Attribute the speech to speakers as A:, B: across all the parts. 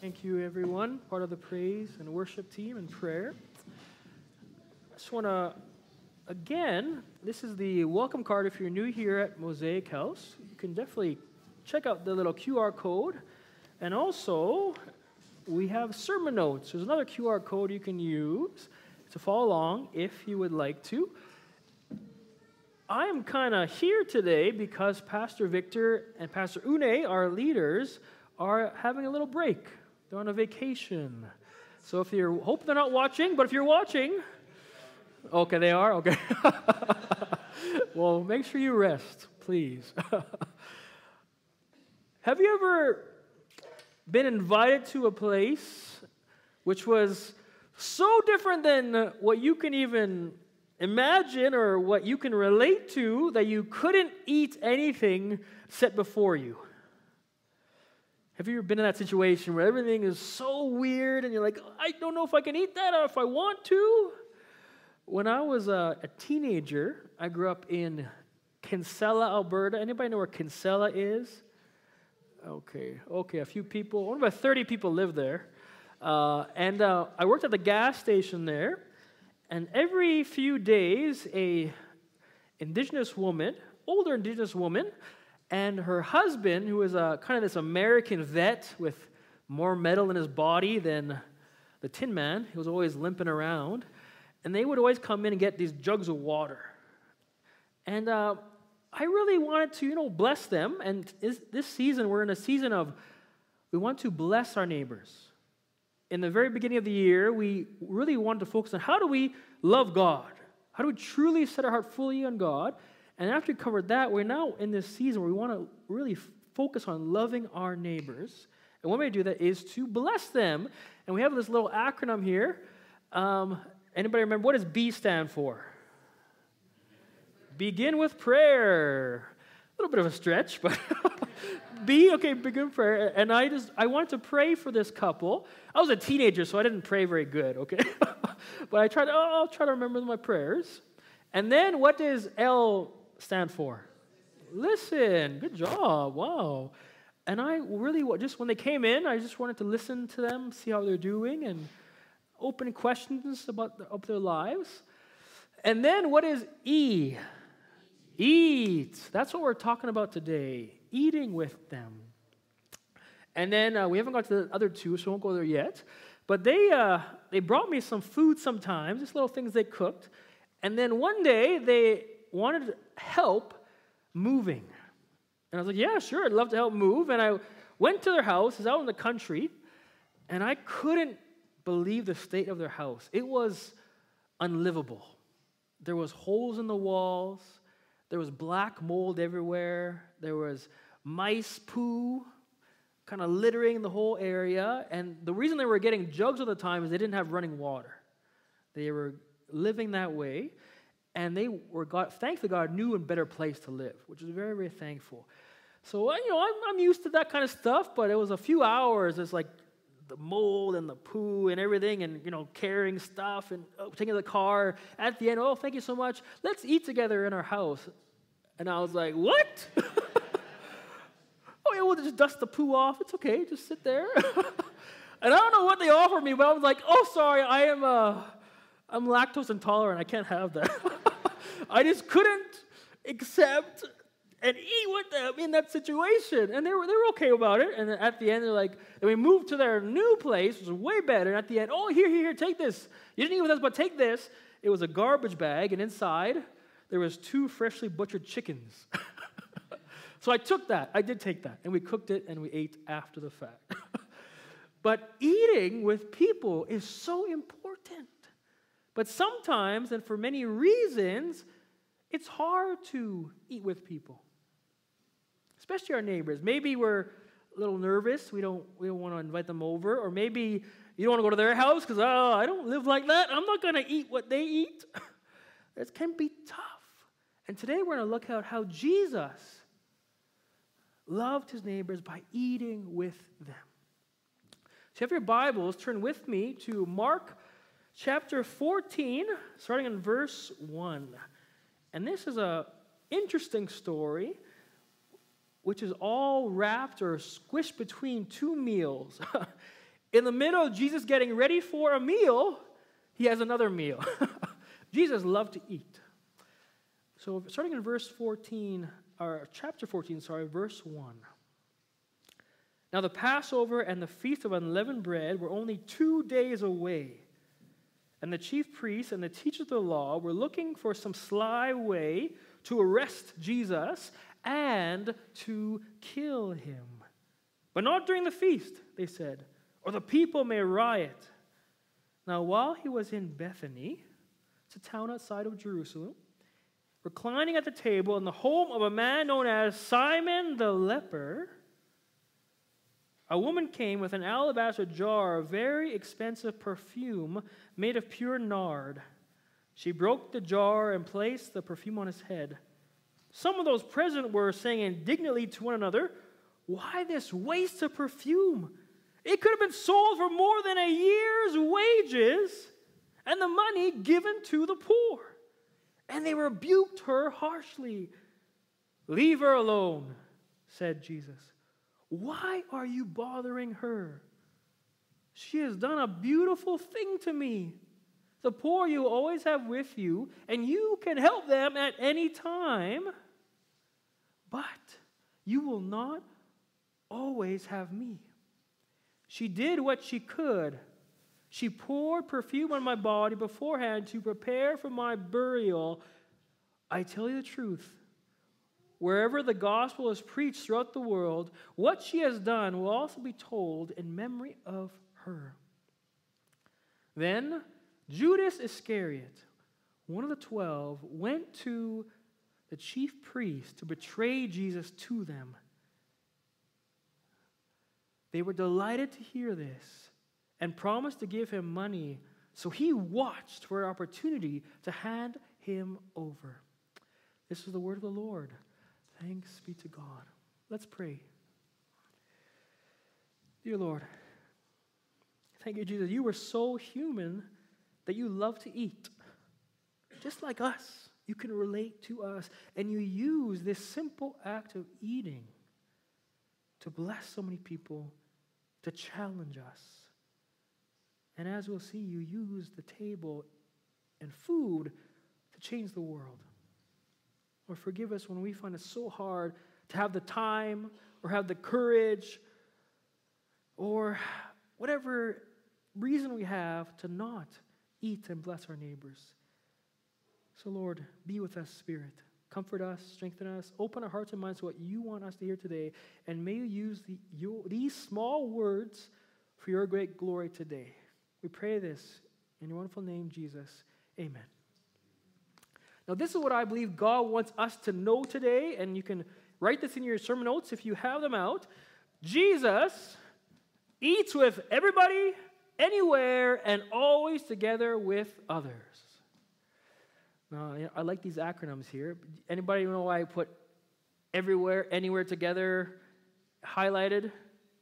A: Thank you, everyone, part of the praise and worship team and prayer. I just want to, again, this is the welcome card if you're new here at Mosaic House. You can definitely check out the little QR code. And also, we have sermon notes. There's another QR code you can use to follow along if you would like to. I am kind of here today because Pastor Victor and Pastor Une, our leaders, are having a little break. They're on a vacation. So if you're, hope they're not watching, but if you're watching, okay, they are? Okay. Well, make sure you rest, please. Have you ever been invited to a place which was so different than what you can even imagine or what you can relate to that you couldn't eat anything set before you? Have you ever been in that situation where everything is so weird and you're like, I don't know if I can eat that or if I want to? When I was a teenager, I grew up in Kinsella, Alberta. Anybody know where Kinsella is? Okay, a few people, only about 30 people live there. And I worked at the gas station there. And every few days, a indigenous woman, older indigenous woman, and her husband, who was kind of this American vet with more metal in his body than the Tin Man, he was always limping around, and they would always come in and get these jugs of water. And I really wanted to, bless them. And this season, we're in a season of, we want to bless our neighbors. In the very beginning of the year, we really wanted to focus on how do we love God? How do we truly set our heart fully on God? And after we covered that, we're now in this season where we want to really focus on loving our neighbors. And one way to do that is to bless them. And we have this little acronym here. Anybody remember, what does B stand for? Begin with prayer. A little bit of a stretch, but B, okay, begin with prayer. And I wanted to pray for this couple. I was a teenager, so I didn't pray very good, okay? But I'll try to remember my prayers. And then what does L stand for? Listen. Good job. Wow. And I really, just when they came in, I just wanted to listen to them, see how they're doing, and open questions about their lives. And then what is E? Eat. That's what we're talking about today. Eating with them. And then we haven't got to the other two, so we won't go there yet. But they brought me some food sometimes, just little things they cooked. And then one day they wanted help moving. And I was like, yeah, sure, I'd love to help move. And I went to their house. It's out in the country. And I couldn't believe the state of their house. It was unlivable. There was holes in the walls. There was black mold everywhere. There was mice poo kind of littering the whole area. And the reason they were getting jugs all the time is they didn't have running water. They were living that way. And thankfully, God knew a better place to live, which is very, very thankful. So, I'm used to that kind of stuff, but it was a few hours. It's like the mold and the poo and everything and, carrying stuff and taking the car. At the end, oh, thank you so much. Let's eat together in our house. And I was like, what? Oh, yeah, we'll just dust the poo off. It's okay. Just sit there. And I don't know what they offered me, but I was like, oh, sorry, I'm lactose intolerant. I can't have that. I just couldn't accept and eat with them in that situation. And they were okay about it. And then at the end, they're like, and we moved to their new place, which was way better. And at the end, oh, here, take this. You didn't eat with us, but take this. It was a garbage bag, and inside there was 2 freshly butchered chickens. So I took that. I did take that. And we cooked it, and we ate after the fact. But eating with people is so important. But sometimes, and for many reasons, it's hard to eat with people, especially our neighbors. Maybe we're a little nervous. We don't want to invite them over. Or maybe you don't want to go to their house because, I don't live like that. I'm not going to eat what they eat. It can be tough. And today we're going to look at how Jesus loved his neighbors by eating with them. So if you have your Bibles, turn with me to Mark chapter 14, starting in verse 1. And this is an interesting story which is all wrapped or squished between 2 meals. In the middle of Jesus getting ready for a meal, he has another meal. Jesus loved to eat. So starting in verse 14, or chapter 14, verse 1. Now the Passover and the Feast of Unleavened Bread were only 2 days away. And the chief priests and the teachers of the law were looking for some sly way to arrest Jesus and to kill him. But not during the feast, they said, or the people may riot. Now while he was in Bethany, it's a town outside of Jerusalem, reclining at the table in the home of a man known as Simon the leper, a woman came with an alabaster jar of very expensive perfume made of pure nard. She broke the jar and placed the perfume on his head. Some of those present were saying indignantly to one another, "Why this waste of perfume? It could have been sold for more than a year's wages and the money given to the poor." And they rebuked her harshly. "Leave her alone," said Jesus. "Why are you bothering her? She has done a beautiful thing to me. The poor you always have with you, and you can help them at any time. But you will not always have me. She did what she could. She poured perfume on my body beforehand to prepare for my burial. I tell you the truth. Wherever the gospel is preached throughout the world, what she has done will also be told in memory of her." Then Judas Iscariot, one of the 12, went to the chief priests to betray Jesus to them. They were delighted to hear this and promised to give him money, so he watched for an opportunity to hand him over. This is the word of the Lord. Thanks be to God. Let's pray. Dear Lord, thank you, Jesus. You were so human that you love to eat. Just like us, you can relate to us. And you use this simple act of eating to bless so many people, to challenge us. And as we'll see, you use the table and food to change the world. Or forgive us when we find it so hard to have the time or have the courage or whatever reason we have to not eat and bless our neighbors. So Lord, be with us, Spirit. Comfort us, strengthen us, open our hearts and minds to what you want us to hear today, and may you use these small words for your great glory today. We pray this in your wonderful name, Jesus. Amen. Now, this is what I believe God wants us to know today, and you can write this in your sermon notes if you have them out. Jesus eats with everybody, anywhere, and always together with others. Now, I like these acronyms here. Anybody know why I put everywhere, anywhere together highlighted?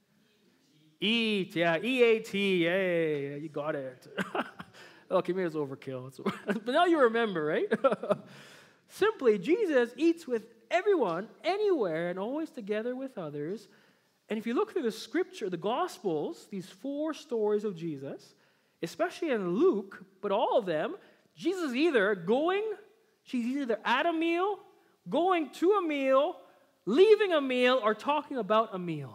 A: Eat, yeah, E-A-T, yay, you got it. Okay, maybe it's overkill. But now you remember, right? Simply, Jesus eats with everyone, anywhere, and always together with others. And if you look through the scripture, the Gospels, these 4 stories of Jesus, especially in Luke, but all of them, Jesus is either she's either at a meal, going to a meal, leaving a meal, or talking about a meal.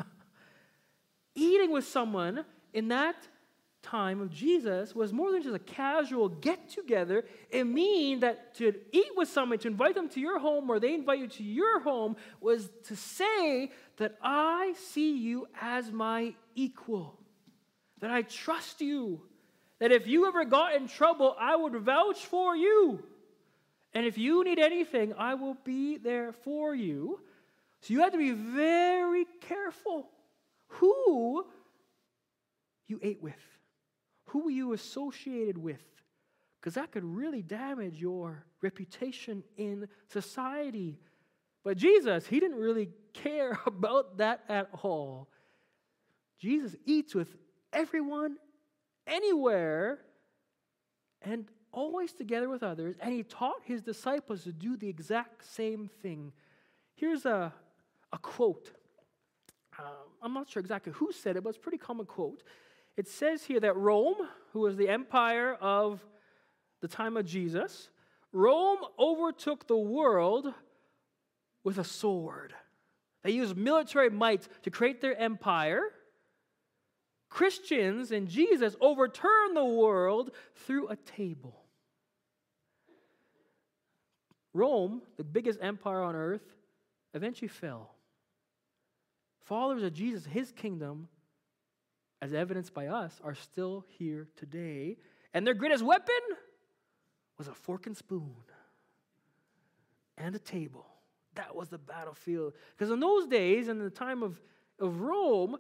A: Eating with someone in that time of Jesus was more than just a casual get-together. It means that to eat with someone, to invite them to your home or they invite you to your home, was to say that I see you as my equal, that I trust you, that if you ever got in trouble, I would vouch for you. And if you need anything, I will be there for you. So you have to be very careful who you ate with, who you associated with, because that could really damage your reputation in society. But Jesus, he didn't really care about that at all. Jesus eats with everyone, anywhere, and always together with others, and he taught his disciples to do the exact same thing. Here's a quote. I'm not sure exactly who said it, but it's a pretty common quote. It says here that Rome, who was the empire of the time of Jesus, Rome overtook the world with a sword. They used military might to create their empire. Christians and Jesus overturned the world through a table. Rome, the biggest empire on earth, eventually fell. Followers of Jesus, his kingdom, as evidenced by us, are still here today. And their greatest weapon was a fork and spoon and a table. That was the battlefield. Because in those days, in the time of Rome,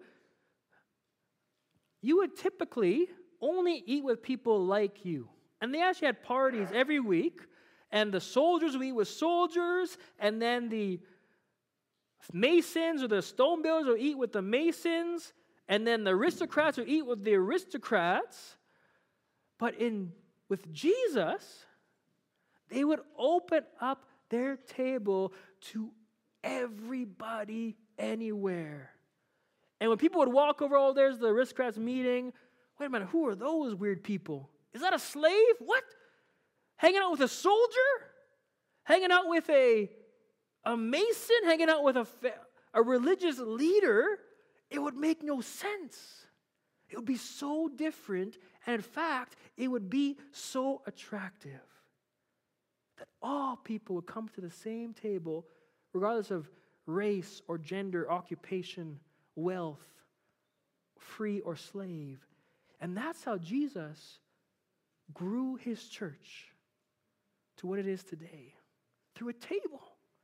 A: you would typically only eat with people like you. And they actually had parties every week. And the soldiers would eat with soldiers. And then the masons or the stone builders would eat with the masons. And then the aristocrats would eat with the aristocrats. But with Jesus, they would open up their table to everybody, anywhere. And when people would walk over, oh, there's the aristocrats meeting. Wait a minute, who are those weird people? Is that a slave? What? Hanging out with a soldier? Hanging out with a mason? Hanging out with a religious leader? It would make no sense. It would be so different. And in fact, it would be so attractive that all people would come to the same table, regardless of race or gender, occupation, wealth, free or slave. And that's how Jesus grew his church to what it is today, through a table.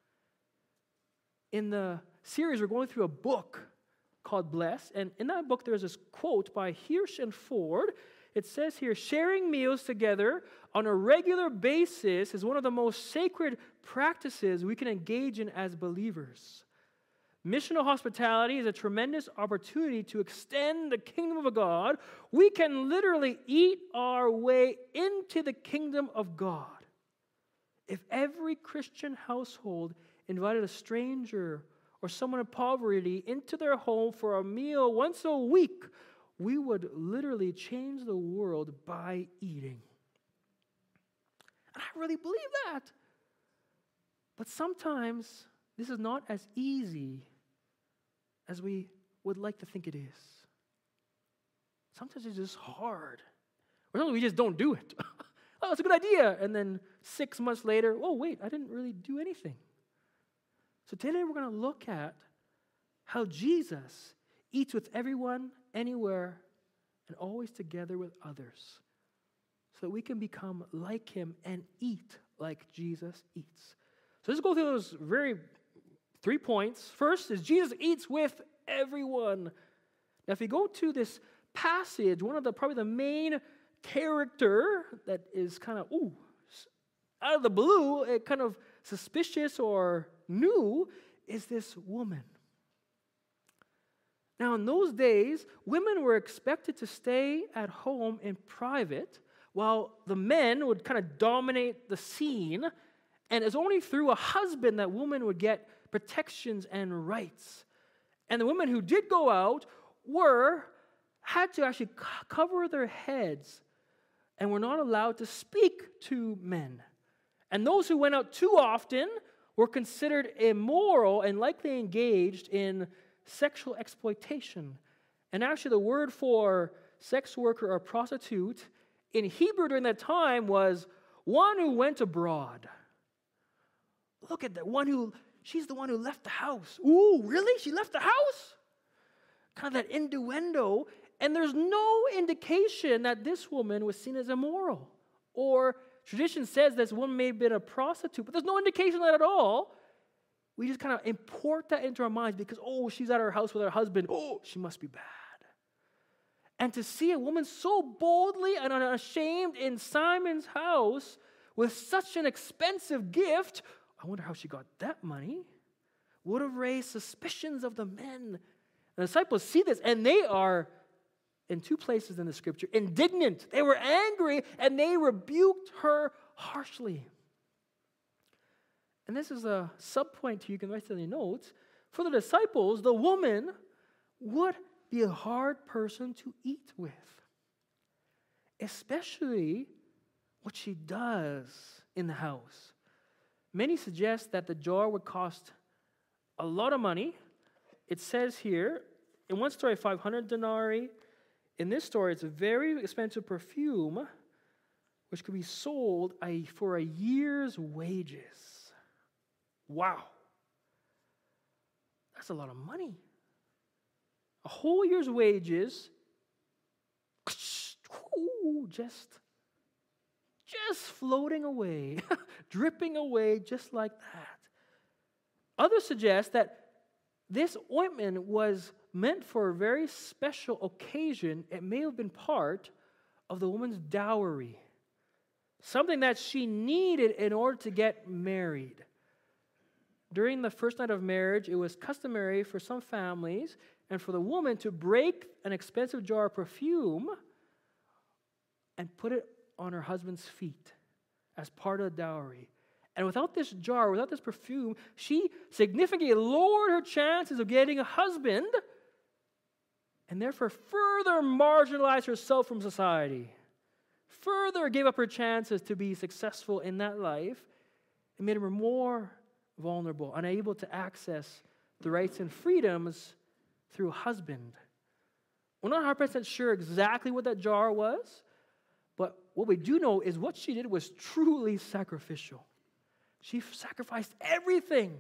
A: In the series, we're going through a book called Bless, and in that book there's this quote by Hirsch and Ford. It says here, sharing meals together on a regular basis is one of the most sacred practices we can engage in as believers. Missional hospitality is a tremendous opportunity to extend the kingdom of God. We can literally eat our way into the kingdom of God. If every Christian household invited a stranger or someone in poverty into their home for a meal once a week, we would literally change the world by eating. And I really believe that. But sometimes this is not as easy as we would like to think it is. Sometimes it's just hard. Or sometimes we just don't do it. Oh, it's a good idea. And then 6 months later, oh, wait, I didn't really do anything. So today we're going to look at how Jesus eats with everyone, anywhere, and always together with others, so that we can become like him and eat like Jesus eats. So let's go through those 3 points. First is Jesus eats with everyone. Now, if you go to this passage, probably the main character that is kind of, out of the blue, kind of suspicious or new, is this woman. Now, in those days, women were expected to stay at home in private, while the men would kind of dominate the scene. And it's only through a husband that women would get protections and rights. And the women who did go out had to actually cover their heads and were not allowed to speak to men. And those who went out too often were considered immoral and likely engaged in sexual exploitation. And actually the word for sex worker or prostitute in Hebrew during that time was one who went abroad. Look at that, she's the one who left the house. Ooh, really? She left the house? Kind of that innuendo. And there's no indication that this woman was seen as immoral. Or tradition says this woman may have been a prostitute, but there's no indication of that at all. We just kind of import that into our minds because, she's at her house with her husband. She must be bad. And to see a woman so boldly and unashamed in Simon's house with such an expensive gift, I wonder how she got that money, would have raised suspicions of the men. The disciples see this, and they are, in 2 places in the scripture, indignant. They were angry, and they rebuked her harshly. And this is a sub-point you can write in your notes. For the disciples, the woman would be a hard person to eat with, especially what she does in the house. Many suggest that the jar would cost a lot of money. It says here, in one story, 500 denarii. In this story, it's a very expensive perfume, which could be sold for a year's wages. Wow. That's a lot of money. A whole year's wages, just floating away, dripping away just like that. Others suggest that this ointment was meant for a very special occasion. It may have been part of the woman's dowry, something that she needed in order to get married. During the first night of marriage, it was customary for some families and for the woman to break an expensive jar of perfume and put it on her husband's feet as part of the dowry. And without this jar, without this perfume, she significantly lowered her chances of getting a husband and therefore further marginalized herself from society, further gave up her chances to be successful in that life, and made her more vulnerable, unable to access the rights and freedoms through a husband. We're not 100% sure exactly what that jar was, but what we do know is what she did was truly sacrificial. She sacrificed everything.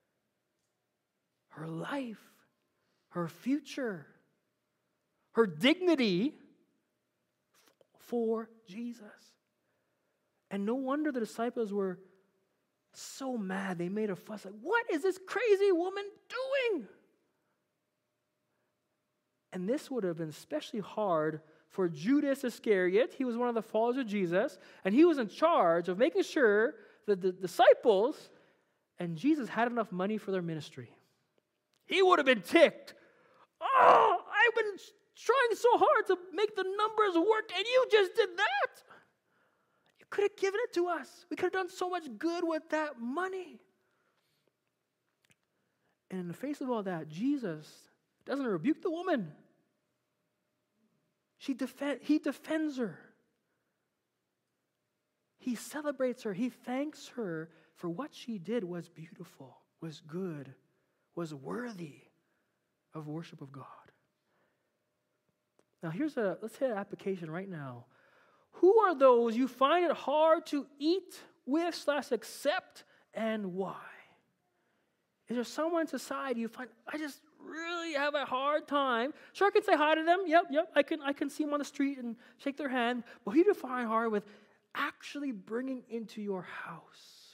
A: Her life, her future, her dignity for Jesus. And no wonder the disciples were so mad. They made a fuss like, what is this crazy woman doing? And this would have been especially hard for Judas Iscariot. He was one of the followers of Jesus, and he was in charge of making sure that the disciples and Jesus had enough money for their ministry. He would have been ticked. Oh, I've been trying so hard to make the numbers work, and you just did that. You could have given it to us. We could have done so much good with that money. And in the face of all that, Jesus doesn't rebuke the woman. He defends her. He celebrates her. He thanks her for what she did was beautiful, was good, was worthy of worship of God. Now let's hit an application right now. Who are those you find it hard to eat with / accept, and why? Is there someone in society you find, I just really have a hard time? Sure, I can say hi to them. Yep. I can see them on the street and shake their hand. But who do you find hard with actually bringing into your house?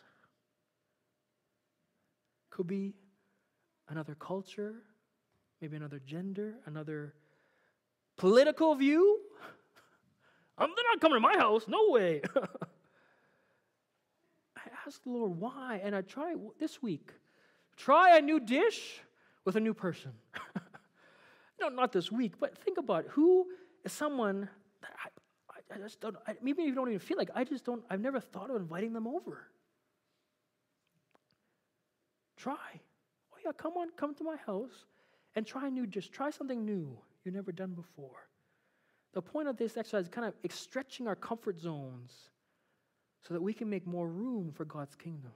A: Could be another culture, maybe another gender, another political view. They're not coming to my house. No way. I asked the Lord why, and I tried this week. Try a new dish with a new person. No, not this week, but think about it. Who is someone that I just don't, maybe you don't even feel like, I've never thought of inviting them over. Try. Oh yeah, come to my house and try a new dish. Try something new you've never done before. The point of this exercise is kind of stretching our comfort zones so that we can make more room for God's kingdom.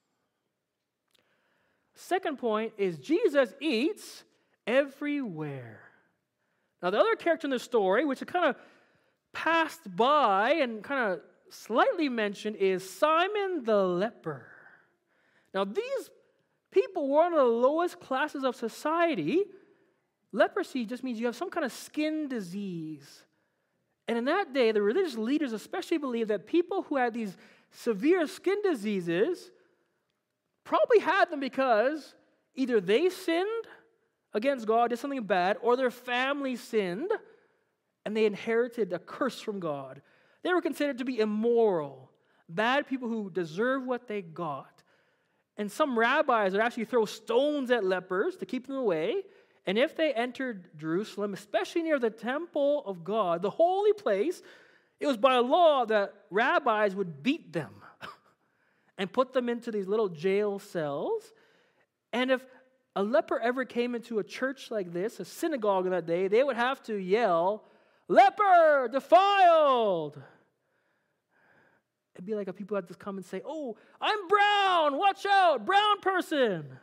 A: Second point is Jesus eats everywhere. Now, the other character in the story, which is kind of passed by and kind of slightly mentioned, is Simon the leper. Now, these people were one of the lowest classes of society. Leprosy just means you have some kind of skin disease. And in that day, the religious leaders especially believed that people who had these severe skin diseases probably had them because either they sinned against God, did something bad, or their family sinned, and they inherited a curse from God. They were considered to be immoral, bad people who deserve what they got. And some rabbis would actually throw stones at lepers to keep them away. And if they entered Jerusalem, especially near the temple of God, the holy place, it was by law that rabbis would beat them and put them into these little jail cells. And if a leper ever came into a church like this, a synagogue in that day, they would have to yell, "Leper, defiled!" It'd be like if people had to come and say, "Oh, I'm brown, watch out, brown person."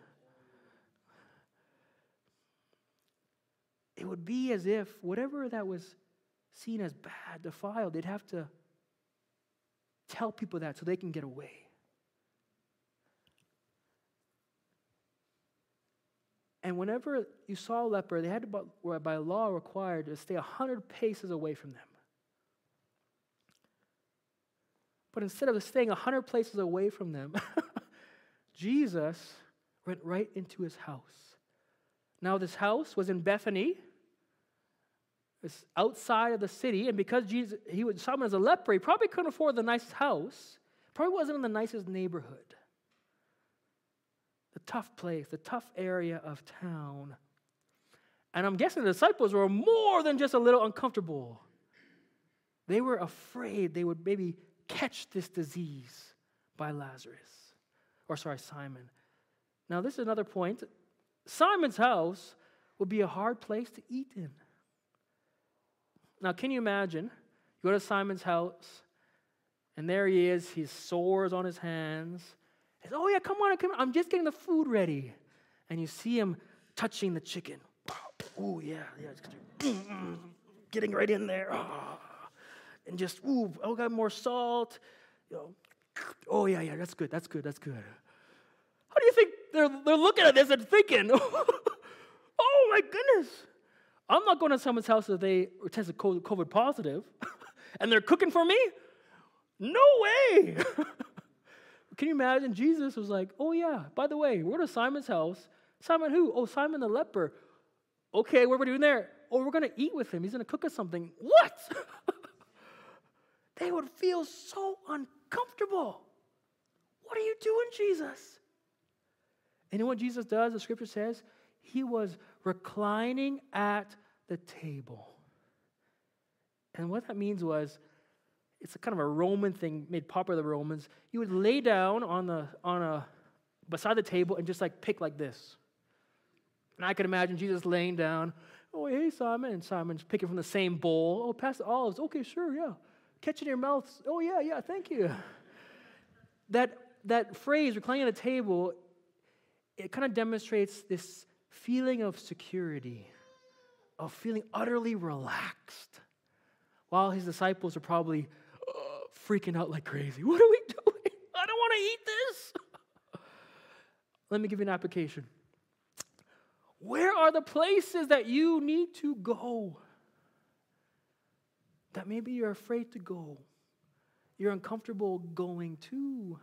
A: It would be as if whatever that was seen as bad, defiled, they'd have to tell people that so they can get away. And whenever you saw a leper, they had to, by law, required to stay 100 paces away from them. But instead of staying 100 paces away from them, Jesus went right into his house. Now, this house was in Bethany. It's outside of the city, and because he was someone as a leper, he probably couldn't afford the nicest house. Probably wasn't in the nicest neighborhood. The tough place, the tough area of town. And I'm guessing the disciples were more than just a little uncomfortable. They were afraid they would maybe catch this disease by Simon. Now, this is another point. Simon's house would be a hard place to eat in. Now, can you imagine? You go to Simon's house, and there he is, his sores on his hands. He says, "Oh yeah, come on, I'm just getting the food ready." And you see him touching the chicken. Oh yeah, getting right in there. And just, I'll got more salt. Oh yeah, that's good. How do you think they're looking at this and thinking, "Oh my goodness, I'm not going to someone's house if they tested COVID positive, and they're cooking for me? No way!" Can you imagine? Jesus was like, "Oh yeah, by the way, we're to Simon's house. Simon who? Oh, Simon the leper. Okay, what are we doing there? Oh, we're going to eat with him. He's going to cook us something." What? They would feel so uncomfortable. What are you doing, Jesus? And you know what Jesus does? The scripture says he was reclining at the table. And what that means was, it's a kind of a Roman thing made popular by the Romans. You would lay down beside the table and just like pick like this. And I could imagine Jesus laying down. "Oh, hey, Simon." And Simon's picking from the same bowl. "Oh, pass the olives." "Okay, sure, yeah." "Catch it in your mouth." "Oh, yeah, thank you." That phrase, reclining at the table, it kind of demonstrates this feeling of security, of feeling utterly relaxed, while his disciples are probably freaking out like crazy. "What are we doing? I don't want to eat this." Let me give you an application. Where are the places that you need to go that maybe you're afraid to go? You're uncomfortable going to?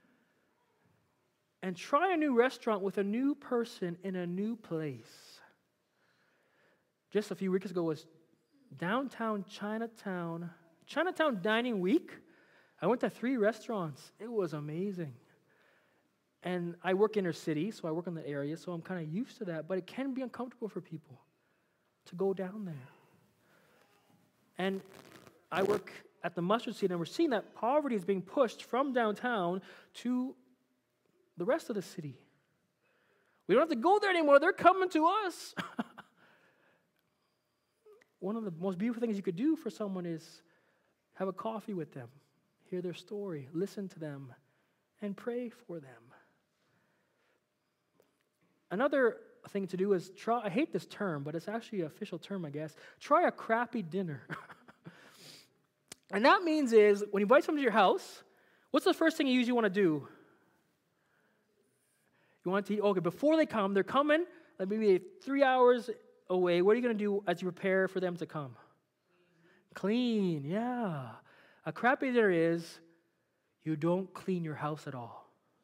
A: And try a new restaurant with a new person in a new place. Just a few weeks ago was downtown Chinatown Dining Week. I went to 3 restaurants. It was amazing. And I work inner city, so I work in the area, so I'm kind of used to that. But it can be uncomfortable for people to go down there. And I work at the mustard seed, and we're seeing that poverty is being pushed from downtown to the rest of the city. We don't have to go there anymore. They're coming to us. One of the most beautiful things you could do for someone is have a coffee with them, hear their story, listen to them, and pray for them. Another thing to do is try, I hate this term, but it's actually an official term, I guess. Try a crappy dinner. And that means is, when you invite someone to your house, what's the first thing you usually want to do? You want to eat, okay, before they come, they're coming, like maybe 3 hours away. What are you going to do as you prepare for them to come? Clean, yeah. A crappy dinner is, you don't clean your house at all.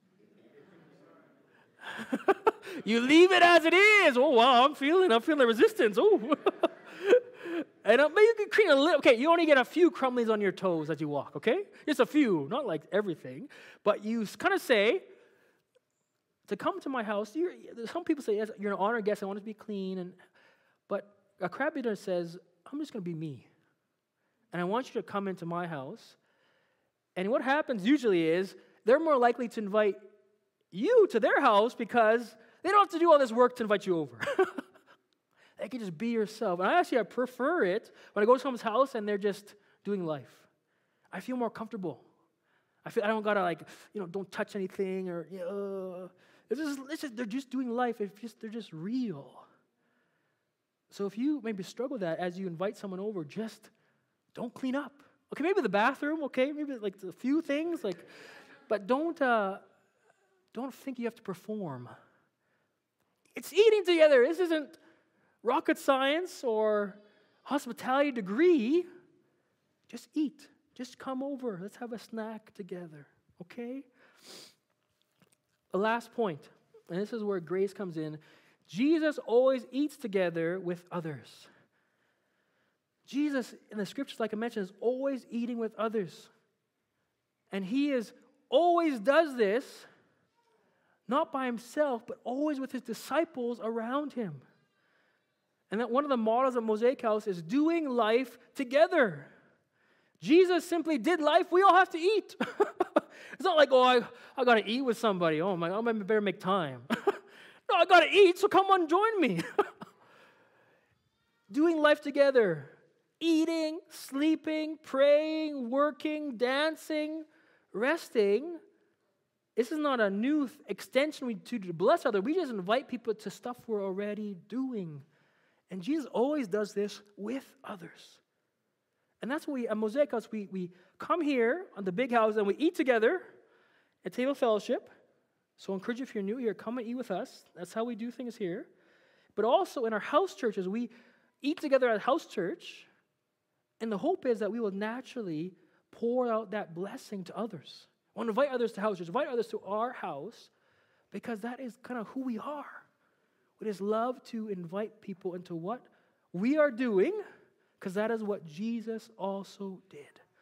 A: You leave it as it is. Oh, wow, I'm feeling the resistance. Oh. And maybe you can clean a little. Okay, you only get a few crumblies on your toes as you walk, okay? Just a few, not like everything. But you kind of say, to come to my house, some people say, yes, you're an honored guest, I want it to be clean. But a crappy dinner says, I'm just going to be me. And I want you to come into my house. And what happens usually is, they're more likely to invite you to their house because They don't have to do all this work to invite you over. They can just be yourself. And I prefer it when I go to someone's house and they're just doing life. I feel more comfortable. I don't gotta don't touch anything or they're just doing life. They're just real. So if you maybe struggle with that as you invite someone over, just don't clean up. Okay, maybe the bathroom. Okay, maybe like a few things. But don't think you have to perform. It's eating together. This isn't rocket science or hospitality degree. Just eat. Just come over. Let's have a snack together. Okay? The last point, and this is where grace comes in. Jesus always eats together with others. Jesus, in the scriptures, like I mentioned, is always eating with others. And he always does this, not by himself, but always with his disciples around him. And that one of the models of Mosaic House is doing life together. Jesus simply did life. We all have to eat. It's not like, I got to eat with somebody. Oh my God, I better make time. No, I got to eat, so come on, join me. Doing life together. Eating, sleeping, praying, working, dancing, resting. This is not a new extension to bless others. We just invite people to stuff we're already doing. And Jesus always does this with others. And that's what at Mosaic House, we come here on the big house and we eat together at Table Fellowship. So I encourage you, if you're new here, come and eat with us. That's how we do things here. But also in our house churches, we eat together at house church. And the hope is that we will naturally pour out that blessing to others. I want to invite others to house church, invite others to our house, because that is kind of who we are. We just love to invite people into what we are doing, because that is what Jesus also did.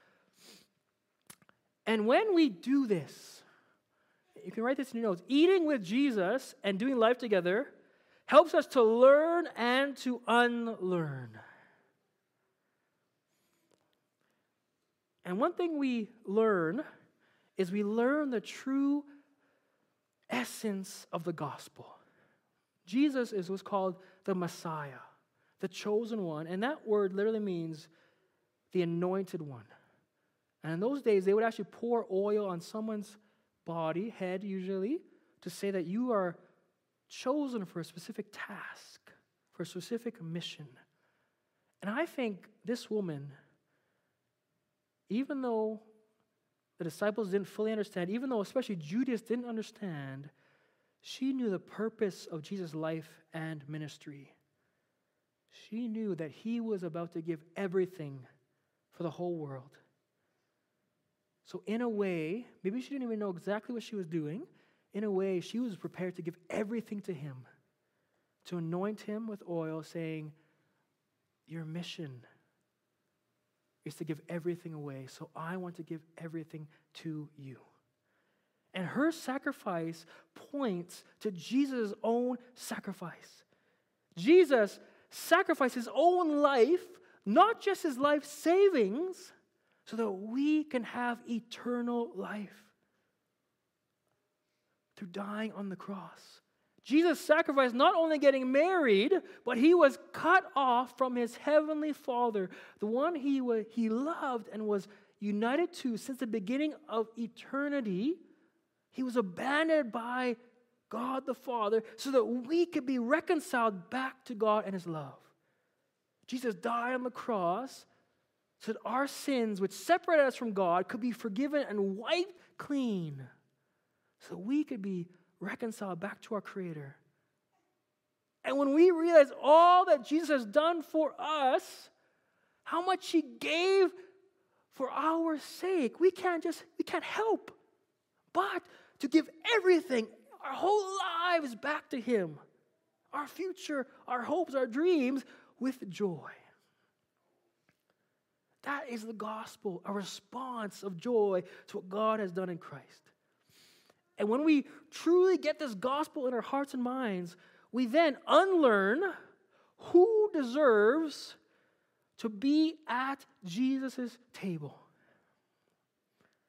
A: And when we do this, you can write this in your notes, eating with Jesus and doing life together helps us to learn and to unlearn. And one thing we learn is we learn the true essence of the gospel. Jesus is what's called the Messiah, the chosen one. And that word literally means the anointed one. And in those days, they would actually pour oil on someone's body, head usually, to say that you are chosen for a specific task, for a specific mission. And I think this woman, even though the disciples didn't fully understand, even though especially Judas didn't understand, she knew the purpose of Jesus' life and ministry. She knew that he was about to give everything for the whole world. So in a way, maybe she didn't even know exactly what she was doing. In a way, she was prepared to give everything to him, to anoint him with oil, saying, your mission is to give everything away, so I want to give everything to you. And her sacrifice points to Jesus' own sacrifice. Jesus sacrificed his own life, not just his life savings, so that we can have eternal life through dying on the cross. Jesus sacrificed not only getting married, but he was cut off from his heavenly Father, the one he loved and was united to since the beginning of eternity. He was abandoned by God the Father so that we could be reconciled back to God and his love. Jesus died on the cross so that our sins, which separated us from God, could be forgiven and wiped clean, so we could be reconciled back to our Creator. And when we realize all that Jesus has done for us, how much he gave for our sake, we can't help but to give everything, our whole lives, back to him. Our future, our hopes, our dreams, with joy. That is the gospel, a response of joy to what God has done in Christ. And when we truly get this gospel in our hearts and minds, we then unlearn who deserves to be at Jesus' table.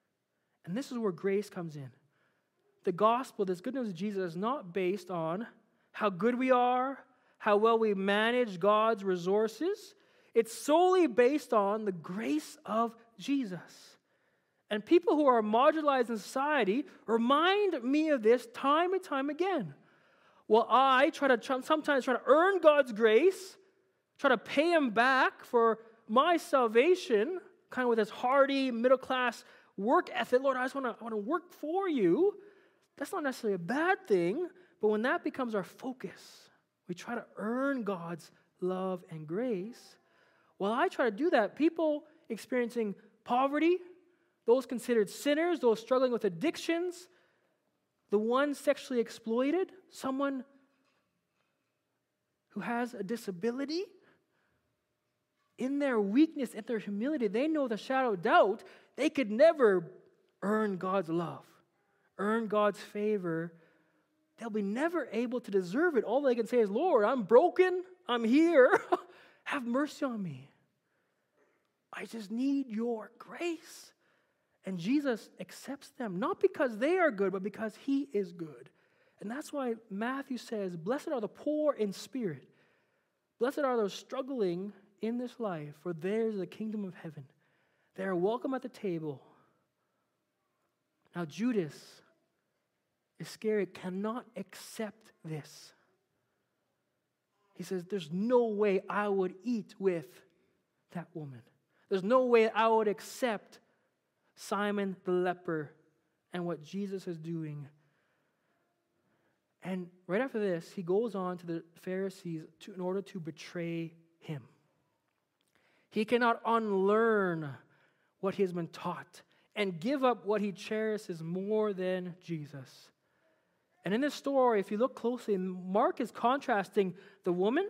A: And this is where grace comes in. The gospel, this good news of Jesus, is not based on how good we are, how well we manage God's resources. It's solely based on the grace of Jesus. And people who are marginalized in society remind me of this time and time again. Well, I sometimes try to earn God's grace, try to pay Him back for my salvation, kind of with this hardy, middle-class work ethic. Lord, I want to work for you. That's not necessarily a bad thing, but when that becomes our focus, we try to earn God's love and grace. While I try to do that, people experiencing poverty, those considered sinners, those struggling with addictions, the one sexually exploited, someone who has a disability, in their weakness, in their humility, they know the shadow of doubt, they could never earn God's love, earn God's favor. They'll be never able to deserve it. All they can say is, Lord, I'm broken, I'm here, have mercy on me. I just need your grace. And Jesus accepts them, not because they are good, but because He is good. And that's why Matthew says, blessed are the poor in spirit. Blessed are those struggling in this life, for theirs is the kingdom of heaven. They are welcome at the table. Now Judas Iscariot cannot accept this. He says, there's no way I would eat with that woman. There's no way I would accept Simon the leper and what Jesus is doing. And right after this, he goes on to the Pharisees in order to betray him. He cannot unlearn what he has been taught and give up what he cherishes more than Jesus. And in this story, if you look closely, Mark is contrasting the woman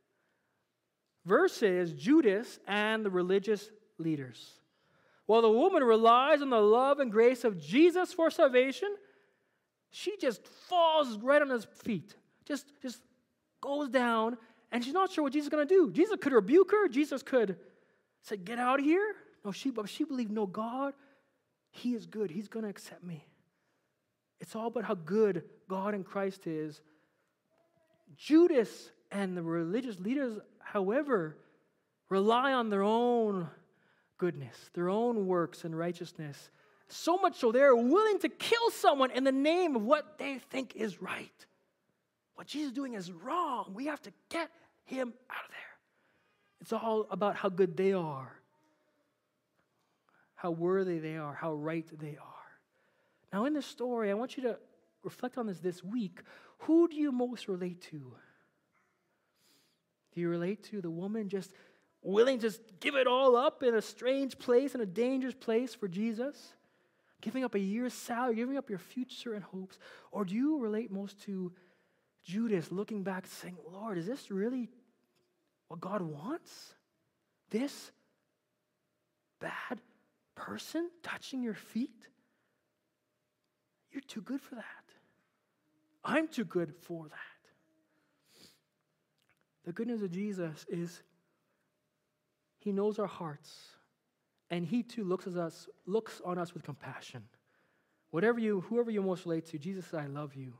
A: versus Judas and the religious leaders. While the woman relies on the love and grace of Jesus for salvation, she just falls right on his feet, just goes down, and she's not sure what Jesus is going to do. Jesus could rebuke her. Jesus could say, get out of here. No, she believed, no, God, He is good. He's going to accept me. It's all about how good God in Christ is. Judas and the religious leaders, however, rely on their own goodness, their own works and righteousness. So much so they're willing to kill someone in the name of what they think is right. What Jesus is doing is wrong. We have to get Him out of there. It's all about how good they are, how worthy they are, how right they are. Now in this story, I want you to reflect on this week. Who do you most relate to? Do you relate to the woman just willing to just give it all up in a strange place, in a dangerous place for Jesus? Giving up a year's salary, giving up your future and hopes? Or do you relate most to Judas looking back saying, Lord, is this really what God wants? This bad person touching your feet? You're too good for that. I'm too good for that. The good news of Jesus is He knows our hearts, and He too looks on us with compassion. Whoever you most relate to, Jesus says, I love you.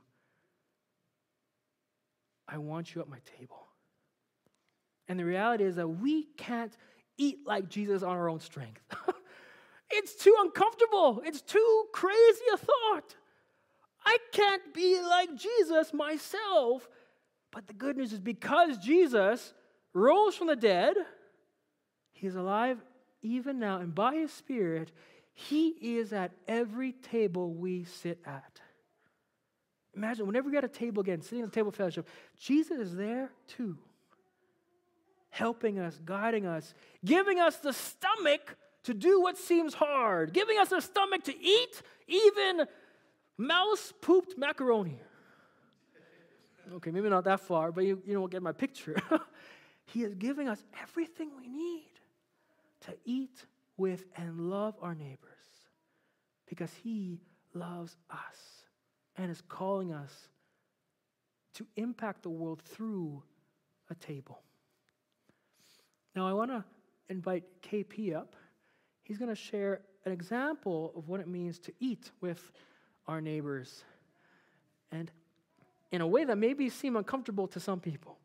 A: I want you at my table. And the reality is that we can't eat like Jesus on our own strength. It's too uncomfortable. It's too crazy a thought. I can't be like Jesus myself. But the good news is because Jesus rose from the dead, He is alive even now, and by His Spirit, He is at every table we sit at. Imagine, whenever you're at a table again, sitting at the table of fellowship, Jesus is there too, helping us, guiding us, giving us the stomach to do what seems hard, giving us the stomach to eat even mouse-pooped macaroni. Okay, maybe not that far, but you don't get my picture. He is giving us everything we need to eat with and love our neighbors because He loves us and is calling us to impact the world through a table. Now, I want to invite KP up. He's going to share an example of what it means to eat with our neighbors. And in a way that maybe seem uncomfortable to some people.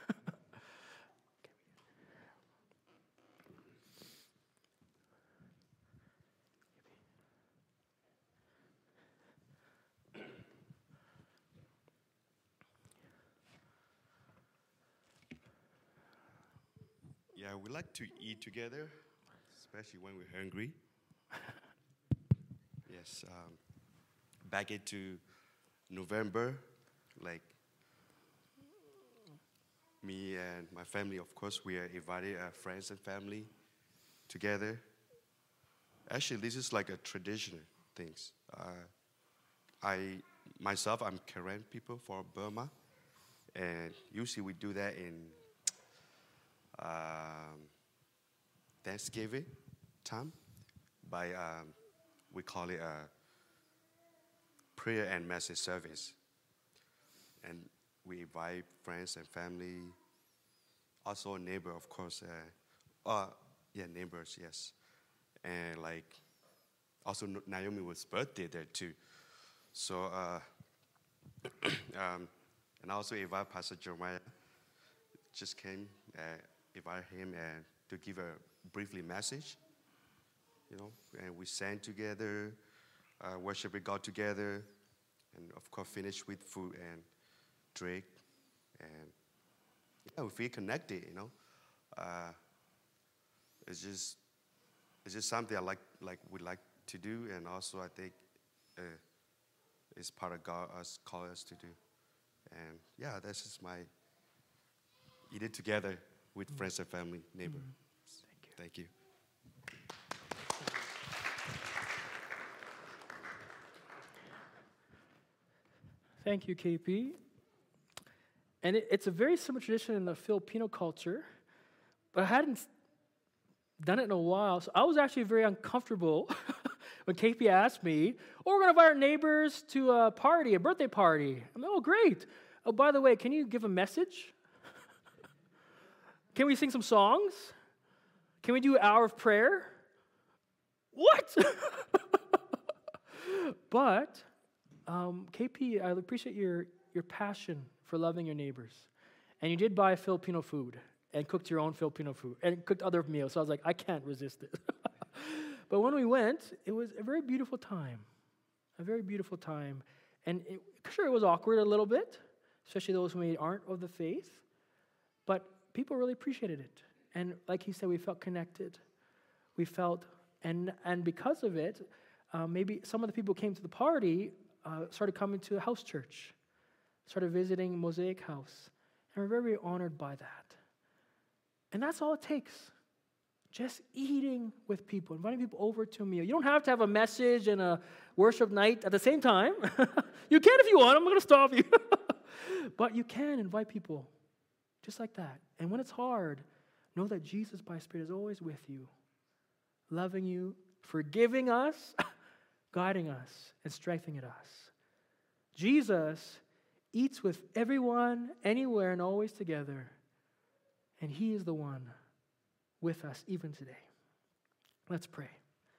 B: Yeah, we like to eat together, especially when we're hungry. Yes, back into November, like me and my family, of course, we are invited our friends and family together. Actually, this is like a traditional things. I'm Karen people for Burma, and usually we do that in Thanksgiving time. We call it a prayer and message service, and we invite friends and family, also a neighbor, of course. Neighbors, yes, and like also Naomi was birthday there too, so and also invite Pastor Jeremiah. Just came, invite him and to give a briefly message, and we sang together, worshiping God together, and of course finish with food and drink, and we feel connected, It's just something we like to do, and also I think it's part of God call us to do, and yeah, this is my eat it together with friends and family, neighbor. Thank you.
A: Thank you, KP. And it's a very similar tradition in the Filipino culture, but I hadn't done it in a while, so I was actually very uncomfortable when KP asked me, we're going to invite our neighbors to a party, a birthday party. I'm like, oh, great. Oh, by the way, can you give a message? Can we sing some songs? Can we do an hour of prayer? What? But, KP, I appreciate your passion for loving your neighbors. And you did buy Filipino food and cooked your own Filipino food and cooked other meals. So I was like, I can't resist it. But when we went, it was a very beautiful time. A very beautiful time. And sure, it was awkward a little bit, especially those who maybe aren't of the faith. But people really appreciated it. And like he said, we felt connected. We felt, and because of it, maybe some of the people who came to the party started coming to a house church, started visiting Mosaic House. And we're very honored by that. And that's all it takes. Just eating with people, inviting people over to a meal. You don't have to have a message and a worship night at the same time. You can if you want. I'm not going to stop you. But you can invite people just like that. And when it's hard, know that Jesus by Spirit is always with you, loving you, forgiving us, guiding us, and strengthening us. Jesus eats with everyone, anywhere, and always together. And He is the one with us even today. Let's pray.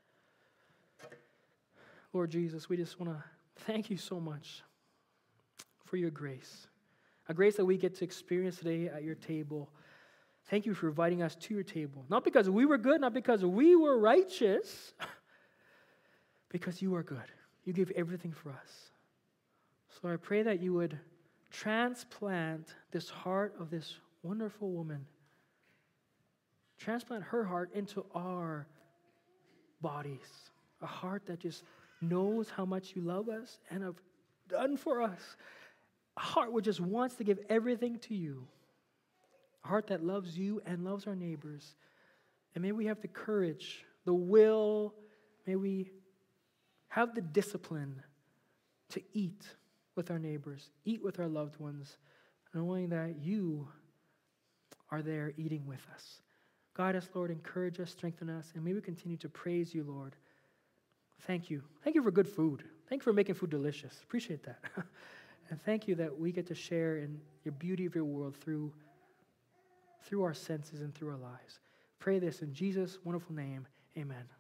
A: Lord Jesus, we just want to thank you so much for your grace. A grace that we get to experience today at your table. Thank you for inviting us to your table. Not because we were good, not because we were righteous, because you are good. You gave everything for us. So I pray that you would transplant this heart of this wonderful woman. Transplant her heart into our bodies. A heart that just knows how much you love us and have done for us. A heart which just wants to give everything to you. A heart that loves you and loves our neighbors. And may we have the courage, the will, may we have the discipline to eat with our neighbors, eat with our loved ones, knowing that you are there eating with us. Guide us, Lord, encourage us, strengthen us, and may we continue to praise you, Lord. Thank you. Thank you for good food. Thank you for making food delicious. Appreciate that. And thank you that we get to share in your beauty of your world through our senses and through our lives. Pray this in Jesus' wonderful name. Amen.